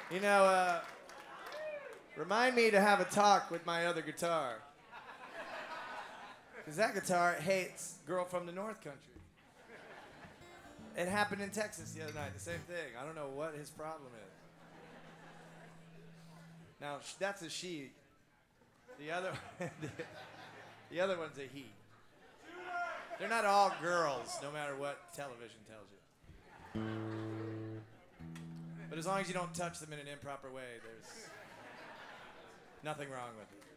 You know, remind me to have a talk with my other guitar. Because that guitar hates Girl from the North Country. It happened in Texas the other night, the same thing. I don't know what his problem is. Now, that's a she. The other, the other one's a he. They're not all girls, no matter what television tells you. But as long as you don't touch them in an improper way, there's nothing wrong with it.